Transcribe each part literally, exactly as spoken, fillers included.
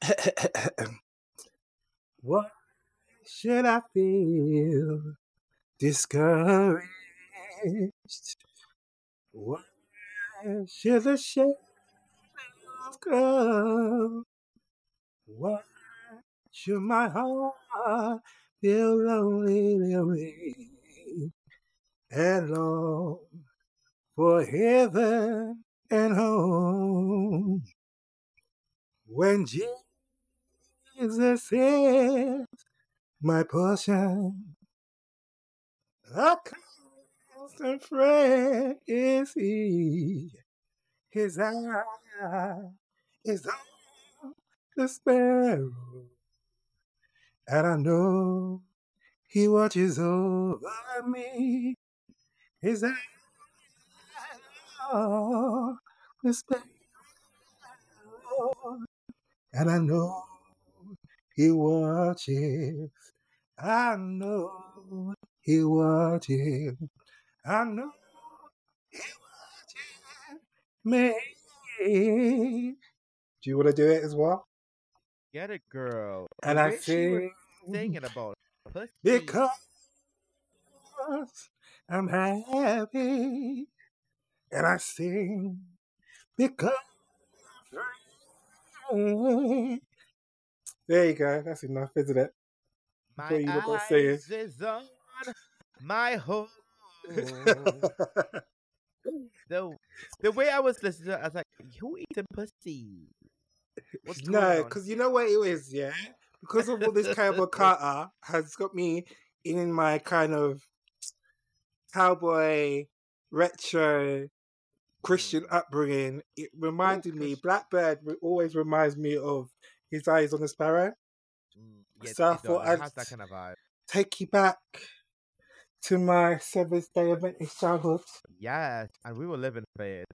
Why should I feel discouraged? Why should the shadows grow? Why should my heart feel lonely, lonely and long for heaven and home? When Jesus is my portion, a constant friend is He. His eye is on the sparrow, and I know He watches over me. His eye on the sparrow, and I know He watches. I know He watches. I know He watches me. Do you want to do it as well? Get it, girl. The And I way she was sing singing about pussy. because I'm happy. And I sing because I'm free. There you go. That's enough, isn't it? Before My you look what I'm saying. eyes is on my home. the the way I was listening, to it, I was like, "Who eating pussy? What's going No, on because you here?" know what it is, yeah? Because of all this cowboy Carter has got me in my kind of cowboy retro Christian upbringing. It Ooh, reminded me, Chris- Blackbird re- always reminds me of His Eyes on the Sparrow. Mm, yeah, So I it does. thought It I'd has that kind of vibe. take you back to my seventh day Adventist childhood. Yes, and we were living for it.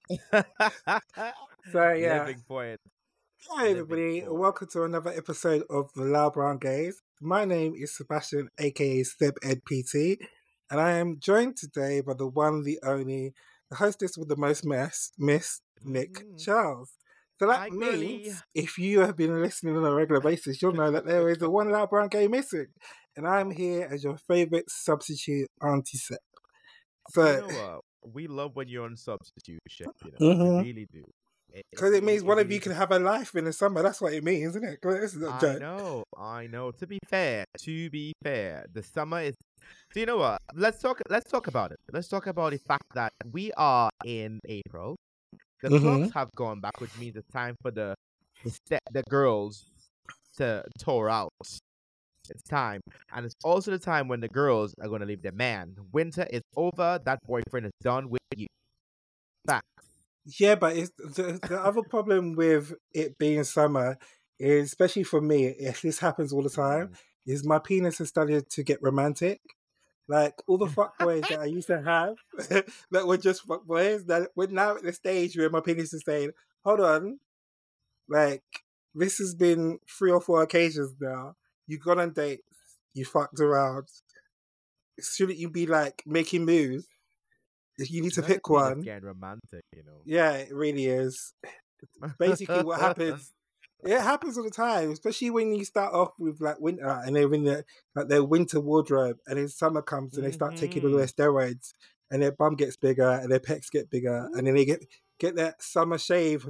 So yeah, Living for it. hi Living everybody, and for it. welcome to another episode of the Loud Brown Gaze. My name is Sebastian, aka Seb Ed P T, and I am joined today by the one, the only, the hostess with the most mess, Miss Nick Mhm. Charles. So that Hi, means girly. if you have been listening on a regular basis, you'll know that there is a one Loud Brown Gay missing, and I'm here as your favorite substitute Auntie Seb. You So, know what? We love when you're on substitution. You know, we mhm. really do. It, it, Because it it, means it one of really you can just. have a life in the summer. That's what it means, isn't it? 'Cause this is not a I joke. know, I know. To be fair, to be fair, the summer is. So you know what? Let's talk. Let's talk about it. Let's talk about the fact that we are in April. The Mm-hmm. clocks have gone back, which means it's time for the the, ste- the girls to tour out. It's time, and it's also the time when the girls are going to leave their man. Winter is over. That boyfriend is done with you. Fact. Yeah, but it's the, the other problem with it being summer is, especially for me, if this happens all the time, Mm. is my penis has started to get romantic. Like all the fuck boys that I used to have that were just fuck boys, that we're now at the stage where my penis is saying, hold on, like this has been three or four occasions now. You gone on dates, you fucked around. Shouldn't you be like making moves? If you need to Not pick everything is one, getting romantic, you know. yeah, it really is. Basically, what happens, it happens all the time, especially when you start off with like winter and they're in the like their winter wardrobe, and then summer comes and they start taking all their hmm steroids, and their bum gets bigger and their pecs get bigger, and then they get get that summer shave.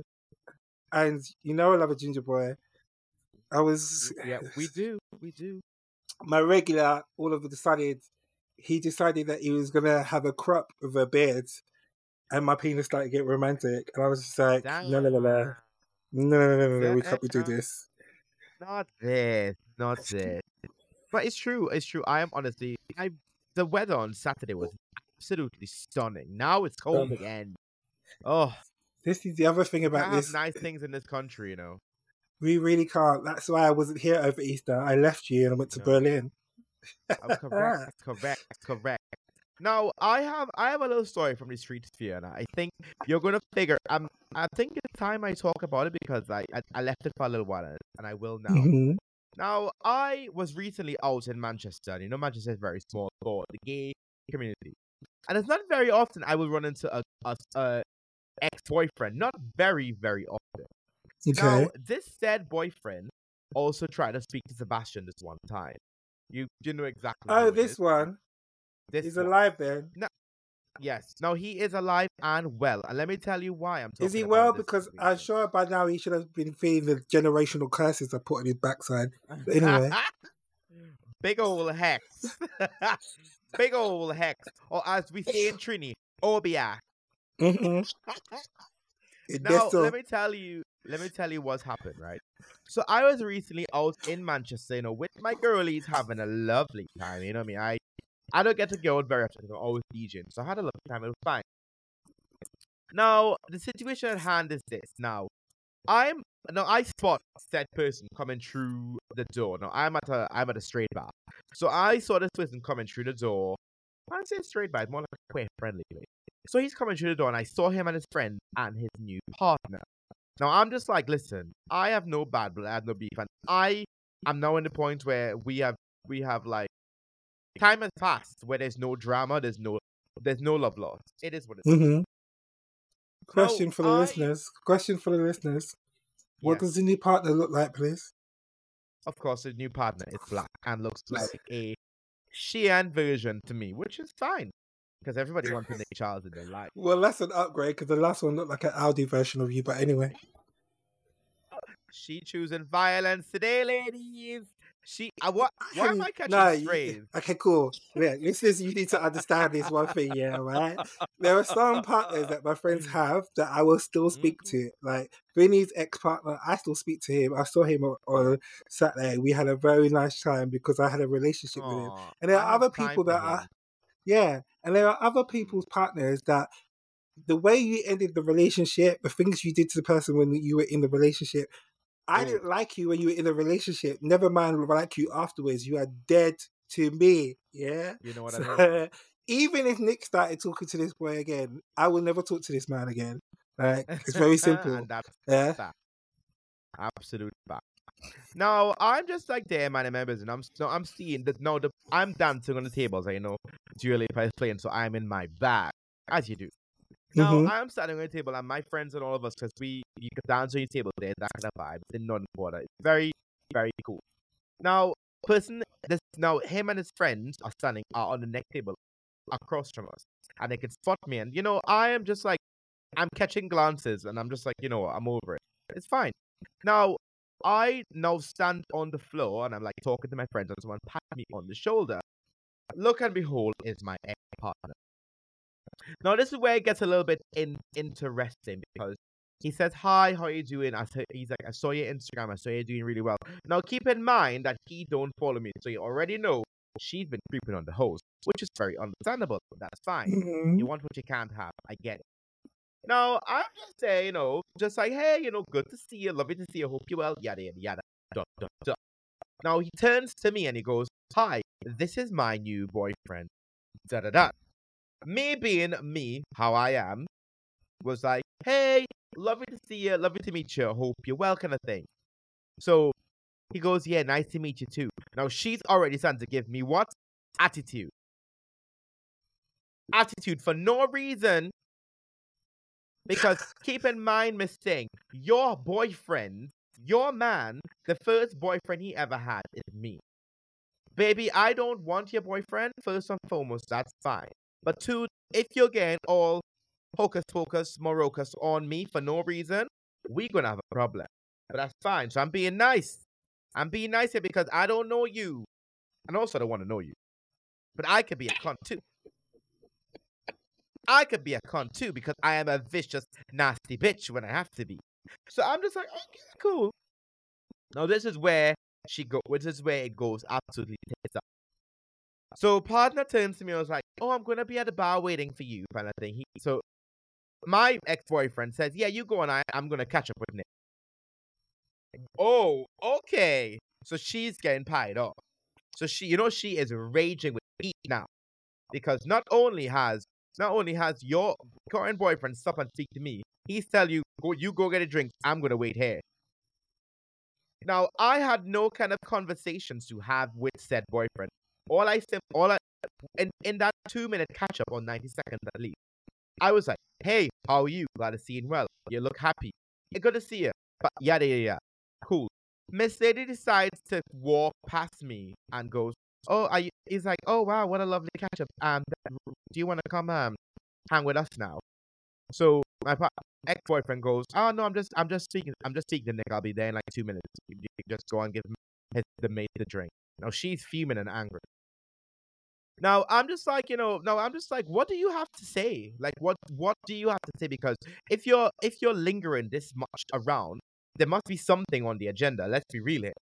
And you know, I love a ginger boy. I was Yeah, we do. We do. my regular all of a decided he decided that he was gonna have a crop of a beard, and my penis started getting romantic, and I was just like, no, no, no, no, Damn. no, no, no, no, no, we Damn. can't be doing this. Not this. Not this. But it's true. It's true. I am honestly. I the weather on Saturday was absolutely stunning. Now it's cold Um, again. Oh, this is the other thing we about can't have this. nice things in this country, you know. We really can't. That's why I wasn't here over Easter. I left you and I went to No. Berlin. Oh, correct. Correct. Correct. Now I have I have a little story from the street sphere, and I think you're gonna figure. Um, I think it's time I talk about it because I I, I left it for a little while, and I will now. Mhm. Now, I was recently out in Manchester. And you know, Manchester is very small for the gay community. And it's not very often I will run into a, a, a ex-boyfriend. Not very, very often. Now, Okay. this said boyfriend also tried to speak to Sebastian this one time. You you know exactly Oh, who it this is. one. This He's one. alive then. No, yes. Now he is alive and well, and let me tell you why I'm Is he talking well? about this Because I'm situation. sure by now he should have been feeling the generational curses I put on his backside. But anyway. Big ol' hex. Big ol' hex. Or as we say in Trini, Obia. Mm-hmm. Now, That's let all. me tell you, let me tell you what's happened, right? So I was recently out in Manchester, you know, with my girlies having a lovely time. You know what I mean? I I don't get to go out very often because I'm always DJing. So I had a lovely time. It was fine. Now, the situation at hand is this. Now, I'm now I spot said person coming through the door. Now I'm at a I'm at a straight bar. So I saw this person coming through the door. I don't say straight bar, it's more like a queer friendly way. So he's coming through the door and I saw him and his friend and his new partner. Now I'm just like, listen, I have no bad blood, I have no beef, and I am now in the point where we have we have like time has passed where there's no drama, there's no there's no love lost. It is what it is. Mm-hmm. Now Question for the I listeners. Question for the listeners. What yes. does the new partner look like, please? Of course, his new partner is black and looks like a Sheehan version to me, which is fine because everybody wants a Nick Charles in their life. Well, that's an upgrade because the last one looked like an Audi version of you. But anyway. She choosing violence today, ladies. She, uh, what? Why am Honey, I catching no, you- strays? okay, cool. Yeah, this is you need to understand this one thing, yeah, right? There are some partners that my friends have that I will still speak Mhm. to. Like Vinny's ex partner, I still speak to him. I saw him on, on Saturday. We had a very nice time because I had a relationship with him. Aw, And there I are have other time people for that are, him. yeah, and there are other Mm. people's partners that the way you ended the relationship, the things you did to the person when you were in the relationship, I Oh, didn't like you when you were in a relationship. Never mind like you afterwards. You are dead to me. Yeah. you know what I mean? So even if Nick started talking to this boy again, I will never talk to this man again. Like it's very simple. And that's Yeah. fact. Absolute fact. Now I'm just like there, man, members, and I'm so I'm seeing that now the I'm dancing on the tables. I know Dua Lipa is playing, so I'm in my bag as you do. Now Mm-hmm. I'm standing on the table, and my friends and all of us, because we you can dance on your table there, that kind of vibe. It's in Northern Quarter. It's very very cool. Now, person, this now him and his friends are standing are on the next table across from us, and they can spot me, and you know I am just like I'm catching glances, and I'm just like you know what, I'm over it. It's fine. Now I now stand on the floor, and I'm like talking to my friends, and someone pat me on the shoulder. Look and behold, is my ex partner. Now this is where it gets a little bit in, interesting because he says, "Hi, how are you doing?" I said, "He's like, I saw your Instagram. I saw you're doing really well." Now keep in mind that he don't follow me, so you already know she's been creeping on the host, which is very understandable. But that's fine. Mm-hmm. You want what you can't have. I get it. Now I'm just saying, you know, just like, hey, you know, good to see you, lovely to see you, hope you well, yada yada yada. Dun, dun, dun. Now he turns to me and he goes, "Hi, this is my new boyfriend." Da da da. Me being me, how I am, was like, "Hey, lovely to see you, lovely to meet you, hope you're well," kind of thing. So he goes, "Yeah, nice to meet you too." Now she's already starting to give me what? Attitude. Attitude for no reason. Because keep in mind, Miss Singh, your boyfriend, your man, the first boyfriend he ever had is me. Baby, I don't want your boyfriend, first and foremost, that's fine. But two, if you're getting all hocus pocus, morocus on me for no reason, we gonna have a problem. But that's fine. So I'm being nice. I'm being nice here because I don't know you. And also I don't want to know you. But I could be a cunt too. I could be a cunt too because I am a vicious, nasty bitch when I have to be. So I'm just like, okay, cool. Now this is where she go. This is where it goes absolutely tits up. So partner turns to me and was like, "Oh, I'm gonna be at the bar waiting for you," kind of thing. He, so my ex-boyfriend says, "Yeah, you go and I, I'm gonna catch up with Nick." Oh, okay. So she's getting pied off. So she, you know, she is raging with heat now because not only has not only has your current boyfriend stop and speak to me, he's tell you, "Go, you go get a drink. I'm gonna wait here." Now I had no kind of conversations to have with said boyfriend. All I said, all I in in that two minute catch up on ninety seconds at least, I was like, "Hey, how are you? Glad to see you well. You look happy. Good to see you." But yada yada yada. Cool. Miss Lady decides to walk past me and goes, "Oh, are you?" He's like, "Oh wow, what a lovely catch up. Um, do you want to come um hang with us now?" So my pa- ex-boyfriend goes, "Oh no, I'm just, I'm just speaking, I'm just speaking to Nick. I'll be there in like two minutes. You can just go and give him his, the mate the drink." Now she's fuming and angry. Now I'm just like, you know, no, I'm just like, what do you have to say? Like, what, what do you have to say? Because if you're, if you're lingering this much around, there must be something on the agenda. Let's be real here.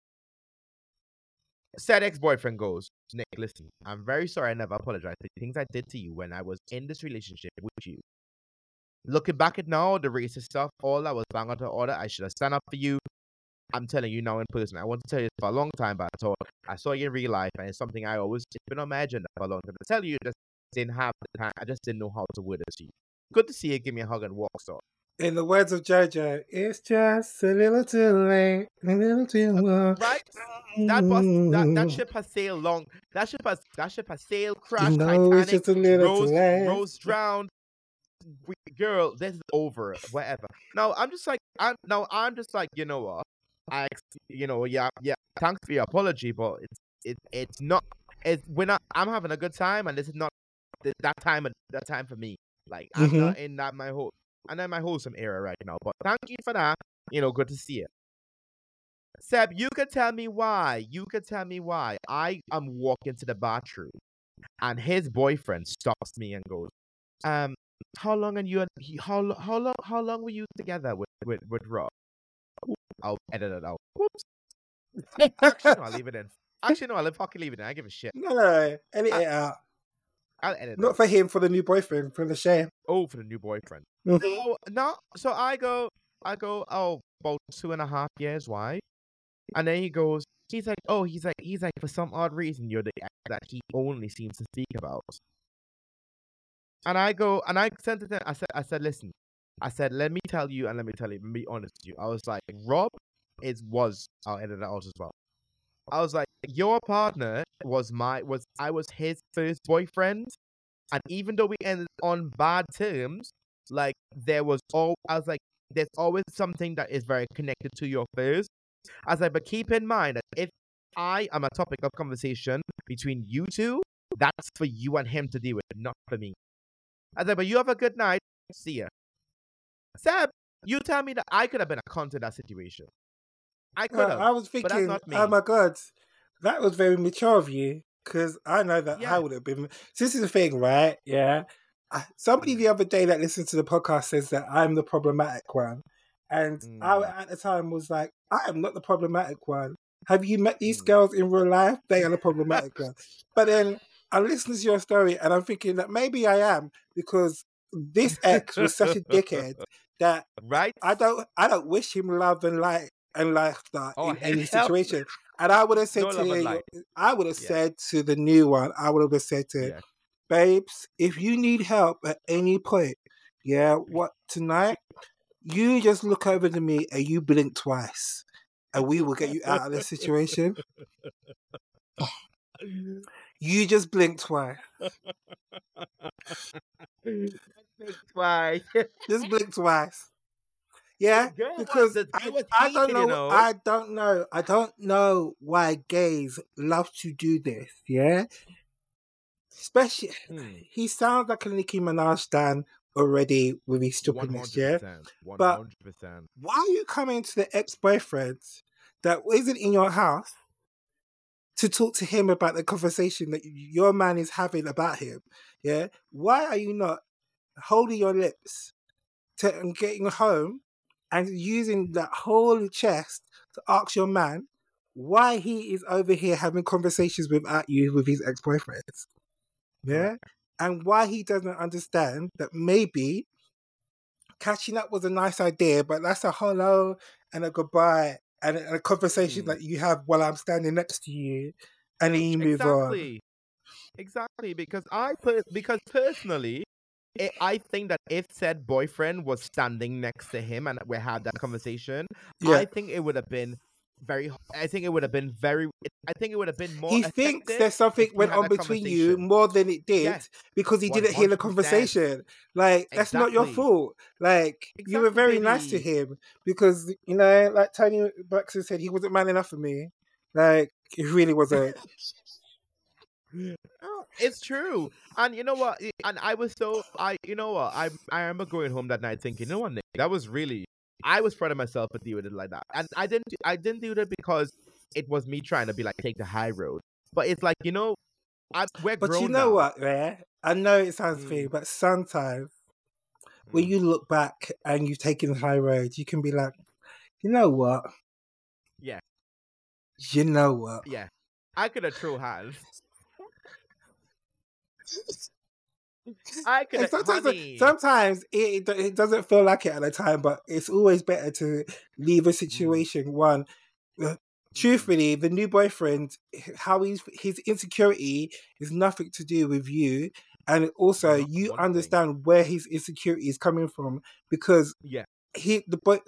Said ex-boyfriend goes, "Nick, listen, I'm very sorry I never apologized for the things I did to you when I was in this relationship with you. Looking back at now, the racist stuff, all that was bang out of order. I should have stand up for you. I'm telling you now in person. I want to tell you this for a long time, but I thought I saw you in real life, and it's something I always it's been on my agenda for a long time. To tell you, just didn't have the time. I just didn't know how to word it to you. Good to see you. Give me a hug and walk, so." In the words of JoJo, it's just a little too late, a little too long. Right? That bus, that, that ship has sailed long. That ship has that ship has sailed, You crashed, know, it's Titanic, just a little Rose, too late. Rose drowned. We, girl, this is over. Whatever. Now I'm just like, I'm now I'm just like, you know what? I, you know, yeah, yeah. Thanks for your apology, but it's it, it's not. It's we're not. I'm having a good time, and this is not th- that time. That time for me. Like I'm Mm-hmm. not in that my whole. I'm in my wholesome era right now. But thank you for that. You know, good to see you. Seb, you could tell me why. You could tell me why. I am walking to the bathroom, and his boyfriend stops me and goes, "Um, how long and you? He, how lo- how long? How long were you together with with with Rob?" I'll edit it out. Whoops. Actually, no, I'll leave it in. Actually, no, I'll fucking leave it in. I give a shit. No, no, edit I, it out. I'll edit it Not out. for him, for the new boyfriend, for the shame. Oh, for the new boyfriend. Mhm. Oh, no. So I go, I go. Oh, about two and a half years. Why? And then he goes, he's like, oh, he's like, he's like, for some odd reason, you're the ex that he only seems to speak about. And I go, and I sent it to him. I said, I said, listen, I said, let me tell you, and let me tell you, let me be honest with you. I was like, Rob is was, I'll edit it out as well. I was like, your partner was my, was I was his first boyfriend, and even though we ended on bad terms, like there was all, I was like, there's always something that is very connected to your first. I was like, but keep in mind that if I am a topic of conversation between you two, that's for you and him to deal with, not for me. I was like, but you have a good night. See ya. Seb, you tell me that I could have been a cunt in that situation. I could Uh, have, I was but that's thinking, not me. oh my God, that was very mature of you. Because I know that Yeah. I would have been. So this is the thing, right? Yeah. I, somebody Mm. the other day that listened to the podcast says that I'm the problematic one. And I, Mm. at the time, was like, I am not the problematic one. Have you met these Mm. girls in real life? They are the problematic one. But then I'm listening to your story and I'm thinking that maybe I am, because this ex was such a dickhead that Right? I don't I don't wish him love and light and laughter Oh, in any hell, situation. And I would have no said love and to light. I would have Yeah. said to the new one, I would have said to Yeah. babes, if you need help at any point, yeah, what tonight, you just look over to me and you blink twice. And we will get you out of this situation. You just blink twice. Why? Just blink twice. Yeah, The girl was because the I, girl was I don't heated, you know know. I don't know I don't know why gays love to do this. Yeah, especially Hmm. he sounds like a Nicki Minaj stan already with his One stupidness. hundred Yeah, percent. One but hundred percent. why are you coming to the ex-boyfriend that isn't in your house to talk to him about the conversation that your man is having about him? Yeah, why are you not holding your lips to and getting home and using that whole chest to ask your man why he is over here having conversations without you with his ex-boyfriends? Yeah, Correct. and why he doesn't understand that maybe catching up was a nice idea, but that's a hello and a goodbye and a, a conversation Hmm. that you have while I'm standing next to you, and then you move on. Exactly. Exactly. Because I per- because personally, I I think that if said boyfriend was standing next to him and we had that conversation, Yeah, I think it would have been very. I think it would have been very. I think it would have been more He thinks effective there's something if we went had on that between you conversation. more than it did Yeah, because he one didn't hear the hundred percent. conversation. Like, that's not your Exactly. fault. Like, you were Exactly, very nice to baby. him because, you know, like Tony Braxton said, he wasn't man enough for me. Like, he really wasn't. Oh, it's true, and you know what? I- And I was so I, you know what? I I remember going home that night thinking, you know what, Nick, that was really. I was proud of myself for doing it like that, and I didn't. I didn't do that because it was me trying to be like take the high road. But it's like you know, I we're But you grown know now. what, yeah? I know it sounds Mm, big, but sometimes when mm. you look back and you've taken the high road, you can be like, you know what? Yeah, You know what? yeah. I could have throw hands. I could And have, sometimes, honey. sometimes it, it it doesn't feel like it at the time, but it's always better to leave a Mm, situation. One, uh, mm. truthfully, the new boyfriend, how he's his insecurity is nothing to do with you, and also Not you one thing. understand where his insecurity is coming from because Yeah. he the boy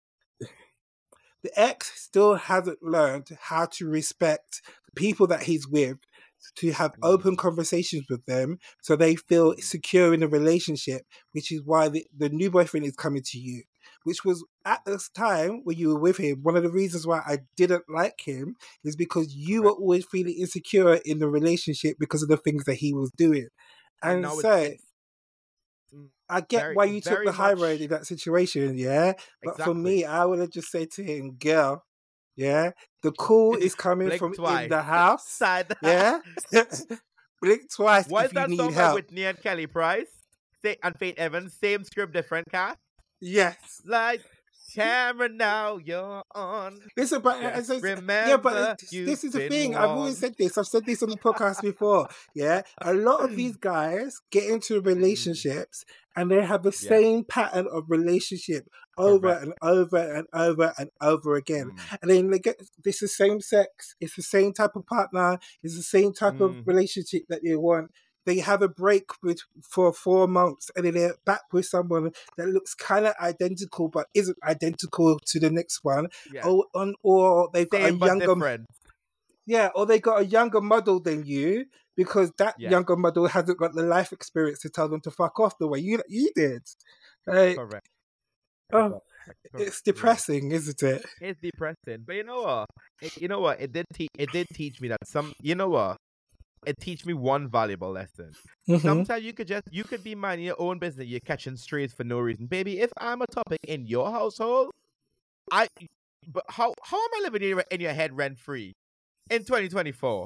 the ex still hasn't learned how to respect the people that he's with, to have open Mm, conversations with them so they feel mm, secure in the relationship, which is why the, the new boyfriend is coming to you. Which was at this time when you were with him, one of the reasons why I didn't like him is because you were correct. always feeling insecure in the relationship because of the things that he was doing. And And now it's so it's mm, I get very why you took very the high road much in that situation, yeah. But for exactly. me, I would have just said to him, girl, yeah, the call is coming Blink from in twice. the house, Side. yeah. Blink twice Was if you that need song by help. Whitney and Kelly Price? Sa- and Faith Evans, same script, different cast. Yes. Like camera now, you're on. Listen, but uh, Just it's- it's- yeah, but remember it's- you've this is the been thing. I've always warned. said this. I've said this on the podcast before. Yeah, a lot of these guys get into Mm, relationships and they have the yeah, same pattern of relationship over correct. and over and over and over again. Mm, And then they get this is same sex. It's the same type of partner. It's the same type of hmm relationship that they want. They have a break with for four months and then they're back with someone that looks kind of identical but isn't identical to the next one, Yeah, or on or they've got a same but younger different. yeah or they got a younger model than you because that Yeah, younger model hasn't got the life experience to tell them to fuck off the way you you did. Like, correct. oh, Correct. it's Yeah. depressing, isn't it? It's depressing, but you know what? It, you know what? It did teach. It did teach me that some. You know what? It teach me one valuable lesson. Hmm. Sometimes you could just you could be minding your own business. You're catching strays for no reason, baby. If I'm a topic in your household, I. But how how am I living in your, in your head rent free in twenty twenty-four?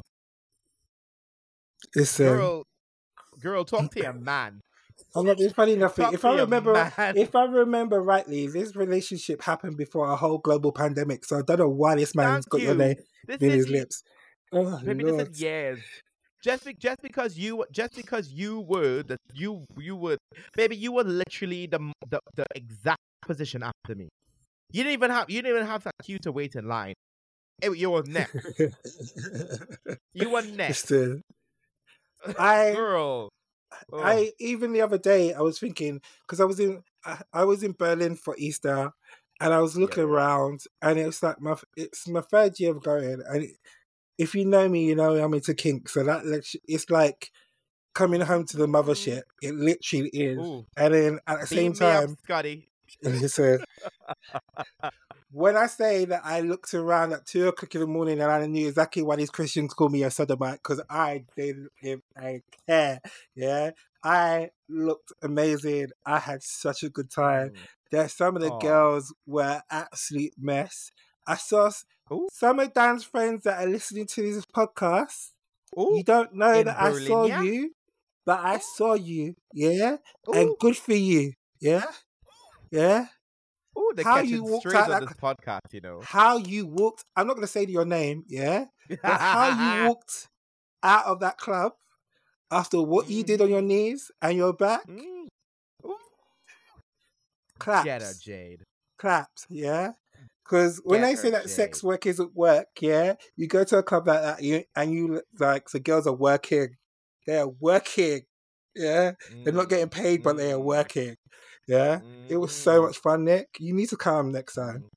Listen, Girl, girl, talk to your man. I'm not being funny enough. Talk If to I your remember, man. if I remember rightly, this relationship happened before a whole global pandemic. So I don't know why this man's Thank got your you. name This in is his ye- lips. Oh baby. This is Lord. years. Just be, just because you just because you were the you you were baby you were literally the m- the, the exact position after me. You didn't even have you didn't even have that queue to wait in line. It- you were next. You were next, Listen, I girl. Oh I even the other day I was thinking because I was in I, I was in Berlin for Easter, and I was yeah looking yeah. around, and it's like my it's my third year of going, and if you know me, you know I'm into kink, so that lit- it's like coming home to the Mm. mothership. It literally is, Ooh, and then at the same beam me up, time, Scotty. listen, when I say that I looked around at two o'clock in the morning and I knew exactly why these Christians call me a sodomite because I didn't give a care. Yeah, I looked amazing. I had such a good time. Mm. There, some of the Oh, girls were absolute mess. I saw s- ooh, some of Dan's friends that are listening to this podcast. ooh, You don't know in that I Berlin, saw yeah. you, but I Ooh, saw you. Yeah, and ooh, good for you. Yeah, yeah. ooh. They're How you catching walked strays out on that this podcast, you know. how you walked, I'm not going to say your name, yeah, but how you walked out of that club after what you did on your hmm knees and your back, Mm. Ooh. Get her, claps, Jade. claps, yeah. Because when Get they say her, that Jade. sex work isn't work, yeah, you go to a club like that you, and you look like the girls are working, they're working, yeah, they're not Mm. getting paid, but they are Mm. working, yeah. It was so Mm. much fun, Nick. You need to come next time, Mm.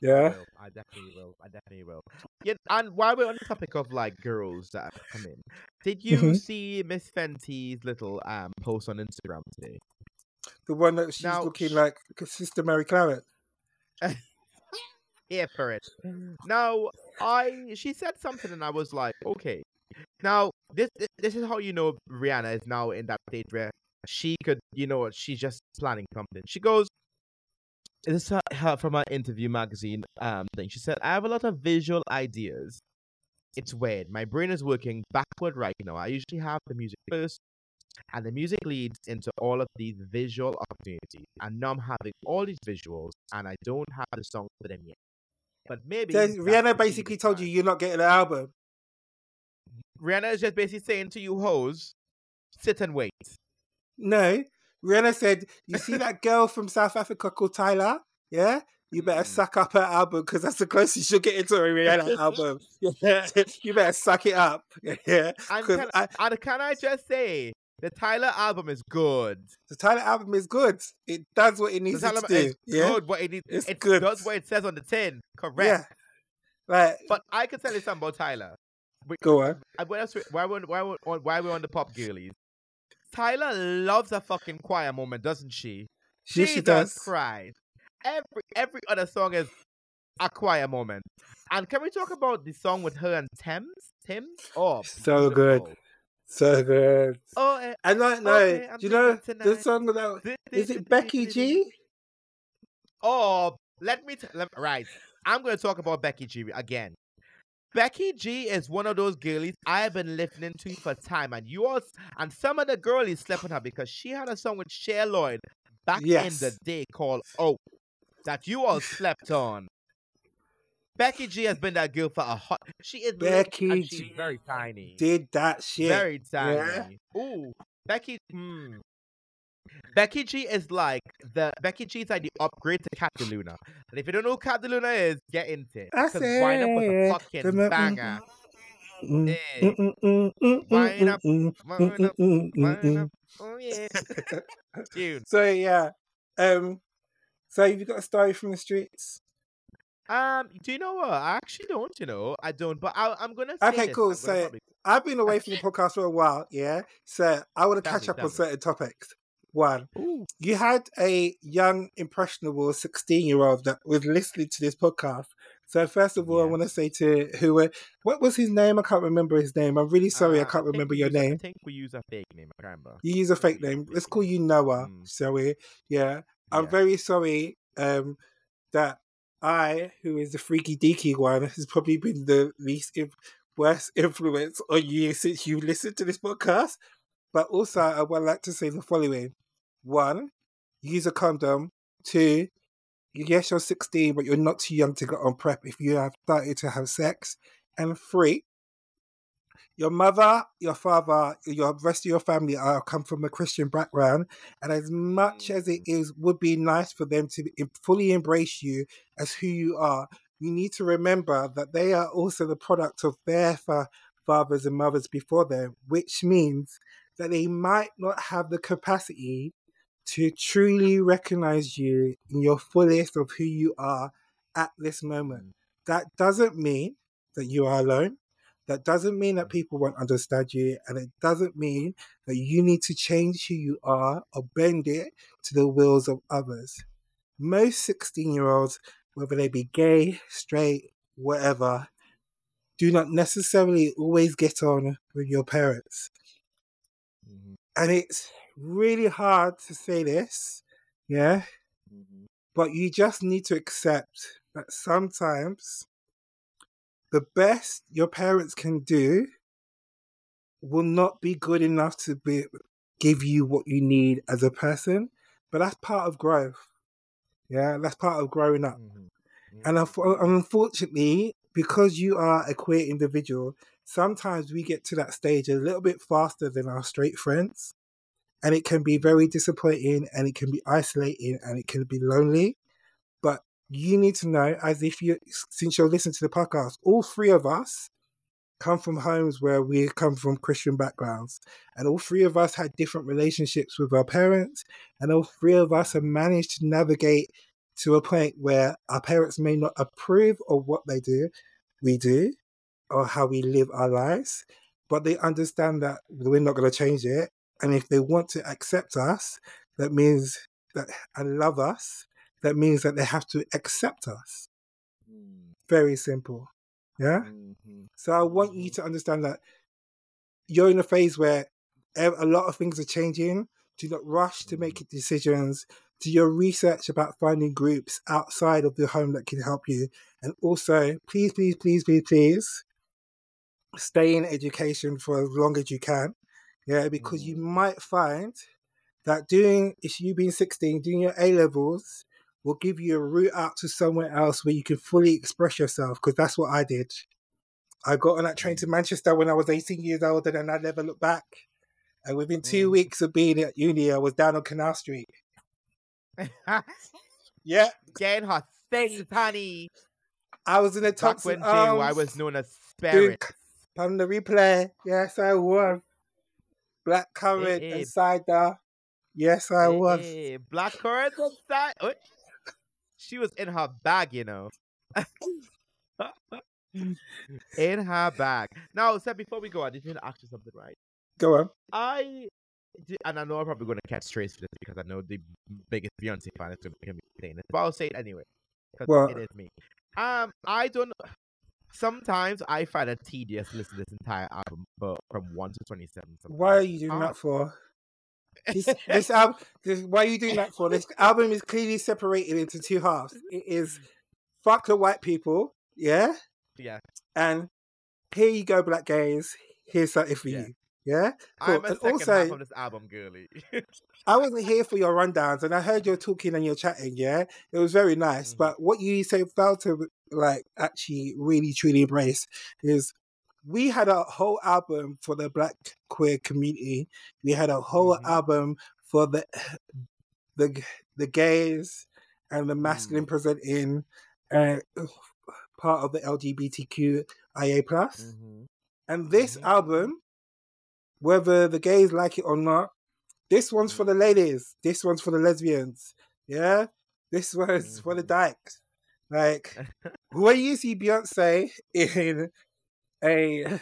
I Yeah. will. I definitely will. I definitely will. Yeah, and while we're on the topic of like girls that have come in, did you hmm see Miss Fenty's little um post on Instagram today? The one that she's Now, looking like Sister Mary Claret. sh- here for it. Now, I she said something, and I was like, okay. Now, this this this is how you know Rihanna is now in that stage where she could, you know, what, she's just planning something. She goes, this is her, her from her interview magazine um thing. She said, I have a lot of visual ideas. It's weird. My brain is working backward right now. I usually have the music first, and the music leads into all of these visual opportunities. And now I'm having all these visuals, and I don't have the song for them yet. But So maybe that's Rihanna the key this basically told you time. you're not getting an album. Rihanna is just basically saying to you hoes, sit and wait. No. Rihanna said, you see that girl from South Africa called Tyler? Yeah? You better Mm. suck up her album because that's the closest you'll get into a Rihanna album. Yeah. You better suck it up. Yeah. And Because can, and can I just say, the Tyler album is good. the Tyler album is good. It does what it The needs it Tyler to album is do. Yeah. good. What it needs, It's it good. does what it says on the tin. Correct. Yeah. Like, But I can tell you something about Tyler. We, go on. I- why else we- why we why we on why we on the pop girlies? Tyler loves a fucking choir moment, doesn't she? Yes, she Jesus does. Christ! Every every other song is a choir moment. And can we talk about the song with her and Thames? Thames? Oh, So good. beautiful. So good. Oh, eh, I don't know. okay, I'm Do you know leaving the tonight. song that Di- di- is di- it di- Becky di- di- G? Oh, let me, t- let, right. I'm going to talk about Becky G again. Becky G is one of those girlies I've been listening to for time, and you all, and some of the girlies slept on her because she had a song with Cher Lloyd back in Yes. the day called "Oh" that you all slept on. Becky G has been that girl for a hot. She is lit Becky and she's G very tiny, did that shit. very Yeah. tiny. Ooh, Becky. Hmm. Becky G is like the Becky G is like the upgrade to Cat DeLuna. And if you don't know who Cat DeLuna is, get into it. I Because Wind Up was a said. fucking banger. Mm, Hey, mm, mm, mm, wind up, mm, wind mm, up, mm, mm, wind mm. up. Oh yeah. Tune. So yeah. Um. So have you got a story from the streets? Um, do you know what? I actually don't, you know. I don't, but I, I'm gonna say Okay, this. cool. I'm gonna So probably I've been away from the podcast for a while. Yeah. So I want to tell catch me, up tell on me. certain topics. One. Ooh. You had a young, impressionable sixteen-year-old that was listening to this podcast. So first of all, I want to Yes. say to who, were- what was his name? I can't remember his name. I'm really sorry, I Uh, can't think remember we your use a- I name. think we use a fake name. I can't remember. You use a I think fake we use a name. fake Let's call name. you Noah, Mm, shall we? Yeah. I'm yeah. very sorry um, that I, who is the freaky deaky one, has probably been the least inf- worst influence on you since you listened to this podcast. But also, I would like to say the following: one, use a condom. Two, yes, you're sixteen, but you're not too young to get on PrEP if you have started to have sex. And three, your mother, your father, your rest of your family are come from a Christian background, and as much as it is would be nice for them to em- fully embrace you as who you are, you need to remember that they are also the product of their fa- fathers and mothers before them, which means that they might not have the capacity to truly recognize you in your fullest of who you are at this moment. Mm, That doesn't mean that you are alone. That doesn't mean that mm, people won't understand you. And it doesn't mean that you need to change who you are or bend it to the wills of others. Most sixteen year olds, whether they be gay, straight, whatever, do not necessarily always get on with your parents. mhm, And it's really hard to say this, yeah, mhm, but you just need to accept that sometimes the best your parents can do will not be good enough to be, give you what you need as a person, but that's part of growth. Yeah, that's part of growing up. mhm, And mhm, unf- unfortunately, because you are a queer individual, sometimes we get to that stage a little bit faster than our straight friends. And it can be very disappointing and it can be isolating and it can be lonely. But you need to know, as if you, since you're listening to the podcast, all three of us come from homes where we come from Christian backgrounds. And all three of us had different relationships with our parents. And all three of us have managed to navigate to a point where our parents may not approve of what they do, we do, or how we live our lives, but they understand that we're not going to change it. And if they want to accept us, that means that and love us, that means that they have to accept us. Mm. Very simple. Yeah. Mm-hmm. So I want you to understand that you're in a phase where a lot of things are changing. Do not rush to make decisions. Do your research about finding groups outside of the home that can help you. And also, please, please, please, please, please, stay in education for as long as you can. Yeah, because you might find that doing, if you being sixteen, doing your A levels will give you a route out to somewhere else where you can fully express yourself. Because that's what I did. I got on that train to Manchester when I was eighteen years old, and then I never looked back. And within two Mm. weeks of being at uni, I was down on Canal Street. Yeah. Getting her things, honey. I was in the Back Thompson when J Y Arms was known as doing Spirit. on the replay. Yes, I was. Black currant Eh, eh. and cider. Yes, I Eh, was. eh. Black currant and cider. Oh, she was in her bag, you know. In her bag. Now, Seb, before we go, I did want to ask you something, right? Go on. I did, and I know I'm probably going to catch strays for this because I know the biggest Beyonce fan is going to be saying it, but I'll say it anyway because What? it is me. Um, I don't. Sometimes I find it tedious to listen to this entire album, but from one to twenty-seven. Why are you doing that for? This, this album. This, why are you doing that for? This album is clearly separated into two halves. It is fuck the white people, yeah, Yeah. and here you go, black gays. Here's something for Yeah. you. Yeah, cool. I'm a And second also, half of this album, girly. I wasn't here for your rundowns, and I heard you're talking and you're chatting. Yeah, it was very nice. Mhm. But what you say failed to like actually really truly embrace is we had a whole album for the black queer community. We had a whole Mhm. album for the the the gays and the masculine Mm. presenting uh, part of the L G B T Q I A plus. Mhm. And this Mhm. album, whether the gays like it or not, this one's for the ladies. This one's for the lesbians. Yeah? This one's for the Mhm. dykes. Like, when you see Beyonce in a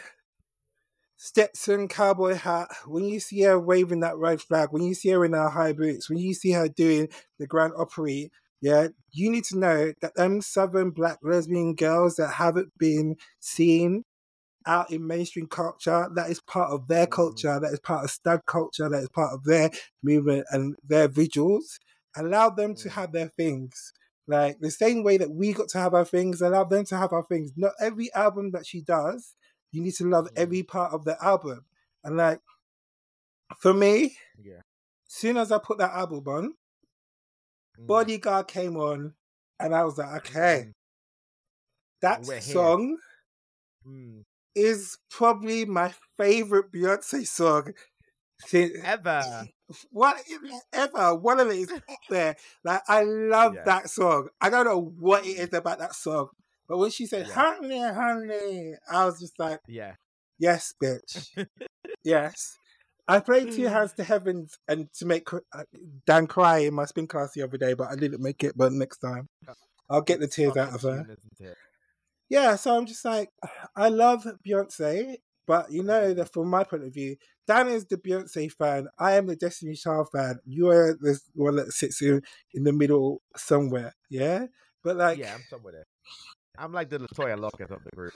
Stetson cowboy hat, when you see her waving that red flag, when you see her in her high boots, when you see her doing the Grand Opry, yeah, you need to know that them southern black lesbian girls that haven't been seen out in mainstream culture, that is part of their Mhm. culture, that is part of stud culture, that is part of their movement and their visuals. Allow them to Mm. have their things. Like the same way that we got to have our things, allow them to have our things. Not every album that she does, you need to love Mhm. every part of the album. And like, for me, Yeah. soon as I put that album on, Mm. Bodyguard came on, and I was like, okay, Mm. that We're here. song Mm. is probably my favorite Beyonce song since Ever. what ever. One of it is up there. Like I love Yeah. that song. I don't know what it is about that song, but when she said Yeah. "honey, honey," I was just like, Yeah. "Yes, bitch, yes." I played Two Hands to Heaven and to make uh, Dan cry in my spin class the other day, but I didn't make it. But next time, I'll get the It's tears such out a of her. tune, isn't it? Yeah, so I'm just like, I love Beyonce, but you know Mhm. that from my point of view, Dan is the Beyonce fan. I am the Destiny Child fan. You are the one that sits in, in the middle somewhere. Yeah, but like, Yeah, I'm somewhere there. I'm like the Latoya Lockett of the group.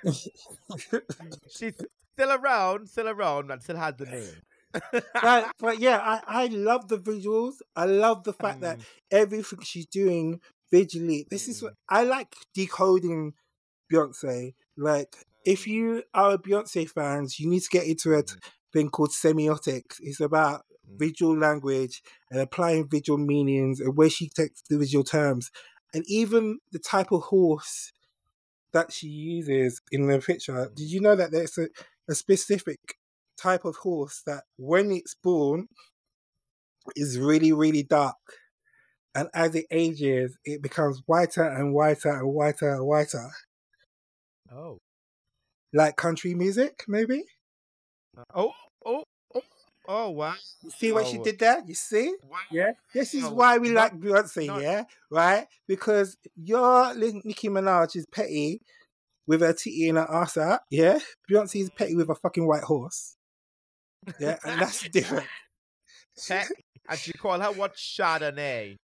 She's still around, still around, and still has the name. like, but yeah, I I love the visuals. I love the fact that Mm. everything she's doing visually. This is what Mm. I like decoding Beyonce. Like, if you are a Beyonce fans, you need to get into a t- thing called semiotics. It's about Mm. visual language and applying visual meanings and where she takes the visual terms, and even the type of horse that she uses in the picture. Did you know that there's a, a specific type of horse that when it's born is really really dark, and as it ages, it becomes whiter and whiter and whiter and whiter, Oh. like country music, maybe. Uh, oh, oh, oh. Oh wow. You see what she Oh, did there? You see? wow. Yeah. This is Oh, why we not like Beyonce, not yeah? Right? Because your Li- Nicki Minaj is petty with her titty and her ass out, yeah? Beyonce is petty with a fucking white horse. Yeah, and that's different. Heck, and she called her what Chardonnay.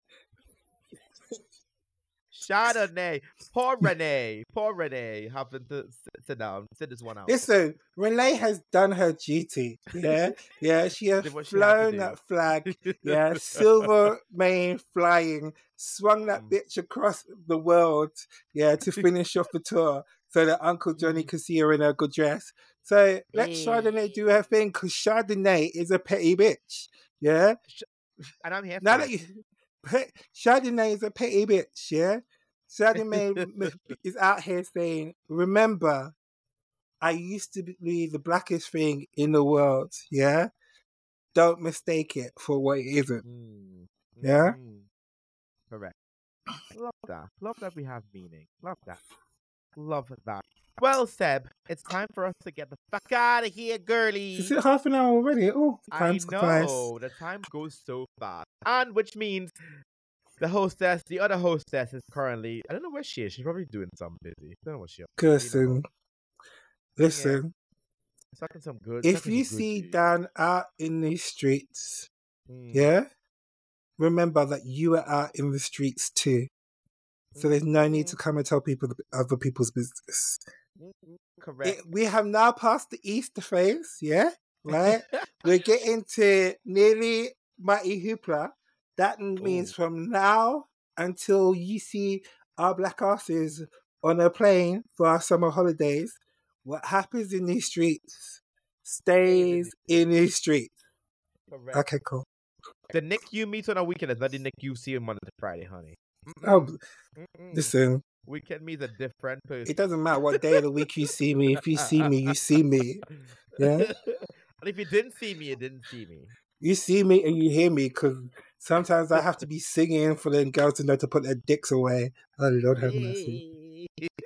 Chardonnay. Poor Renee. Poor Renee having to sit, sit down. Sit this one out. Listen, Renee has done her duty. Yeah, yeah, she has Did what she had to flown do. that flag. Yeah, silver mane flying, swung that Mm. bitch across the world. Yeah, to finish off the tour, so that Uncle Johnny Mm. could see her in her good dress. So let Hey. Chardonnay do her thing, because Chardonnay is a petty bitch. Yeah, And I'm here now for that it. you, Chardonnay is a petty bitch. Yeah, Chardonnay m- is out here saying, remember, I used to be the blackest thing in the world, yeah? Don't mistake it for what it isn't, Mm. yeah? Mhm. Correct. Love that. Love that we have meaning. Love that. Love that. Well, Seb, it's time for us to get the fuck out of here, girly. Is it half an hour already? Oh, the I time's flies. know the time goes so fast, and which means the hostess, the other hostess, is currently. I don't know where she is. She's probably doing something busy. I don't know what she. Up to, you know, Listen, listen. sucking some good. If sucking you some good see juice. Dan out in the streets, Mm. yeah? Remember that you are out in the streets too. So there's no need to come and tell people the- other people's business. Mm-mm. Correct. It, we have now passed the Easter phase, yeah? Right? We're getting to nearly Mighty Hoopla. That means Ooh. from now until you see our black asses on a plane for our summer holidays, what happens in these streets stays in these streets. Correct. Okay, cool. The Nick you meet on a weekend is not the Nick you see on Monday to Friday, honey. Oh, Mm-mm. Mm-mm. listen, Weekend means a different person. it doesn't matter what day of the week you see me. If you see me, you see me. Yeah? And if you didn't see me, you didn't see me. You see me and you hear me, because sometimes I have to be singing for the girls to know to put their dicks away. Oh, Lord have mercy.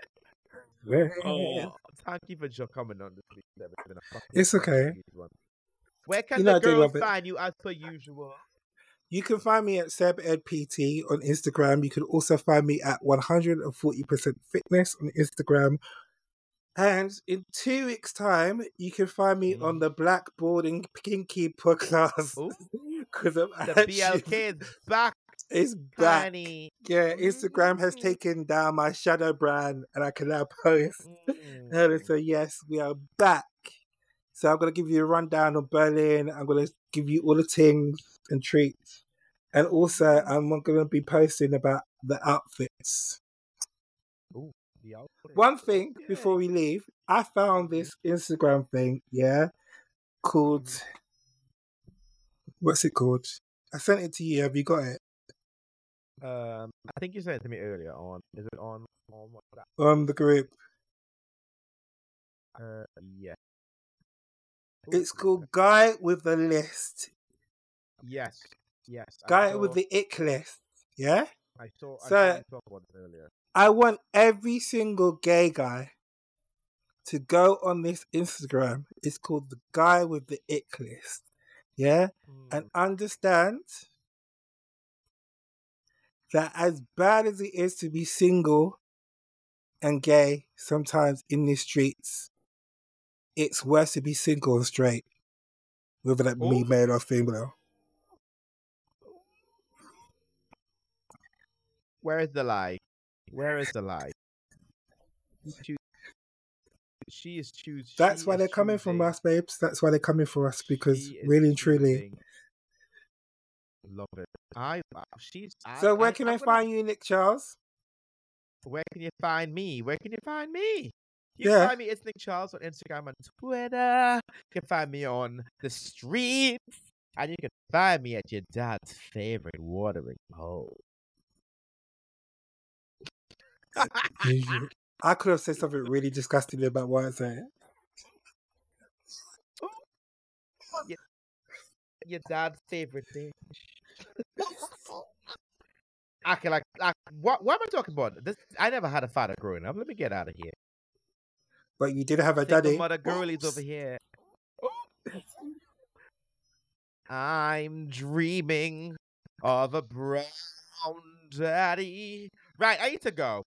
Oh, thank you for just coming on this week. It's been a fucking It's okay. sweet one. Where can You know the I do girls love it. find you as per usual? You can find me at SebEdPT on Instagram. You can also find me at one hundred forty percent Fitness on Instagram. And in two weeks' time, you can find me on the Blackboard and Kinky podcast. Ooh, Because I'm the B L actually, K is back, it's back. honey. Yeah, Instagram has Mm. taken down my shadow brand, and I can now post. Mm. And so yes, we are back. So I'm gonna give you a rundown of Berlin. I'm gonna give you all the things and treats, and also I'm gonna be posting about the outfits. Ooh, the outfit. One thing Okay. before we leave, I found this Instagram thing, yeah, called what's it called? I sent it to you. Have you got it? Um, I think you sent it to me earlier on. Is it on on WhatsApp? On the group. Uh, yeah. It's called Guy with the List. Yes, yes. I Guy saw, with the ick list. Yeah? I saw. I So- saw you talk about it earlier. I want every single gay guy to go on this Instagram. It's called the Guy with the Ick List. Yeah? And understand that as bad as it is to be single and gay sometimes in the streets, it's worse to be single and straight, whether that be Oh. male or female. Where is the lie? Where is the lie? Choo- She is choosing. That's why they're coming from us, babes. That's why they're coming for us, because really and truly. Love it. I. wow, She's. I, So where I, can I'm I gonna- find you, Nick Charles? Where can you find me? Where can you find me? You Yeah. can find me. It's Nick Charles on Instagram and Twitter. You can find me on the streets, and you can find me at your dad's favorite watering hole. I could have said something really disgusting about what I said. Your dad's favorite thing. Okay, like, like, what? What am I talking about? This, I never had a father growing up. Let me get out of here. But you did have a Single daddy. mother girlies over here. I'm dreaming of a brown daddy. Right, I need to go.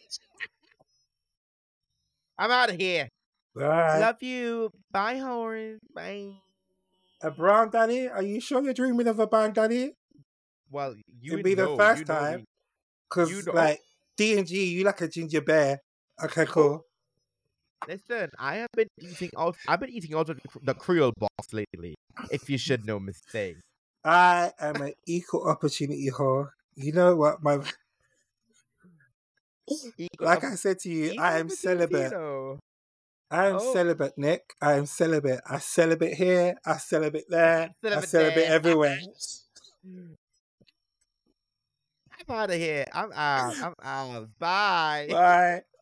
I'm out of here. Right. Love you. Bye, Horace. Bye. A brown daddy? Are you sure you're dreaming of a brown daddy? Well, you It'd be the know, first you know time. me. Because, You know. like, D and G, you like a ginger bear. Okay, cool. Listen, I have been eating out. I've been eating out of the, the Creole box lately. If you should know, mistake. I am an equal opportunity whore. You know what? My Equal Like op- I said to you, equal I am opportunity, you celibate. know. I am Oh, celibate, Nick. I am celibate. I celibate here. I celibate there. I celibate celibate there. everywhere. I'm out of here. I'm out. I'm out. Bye. Bye.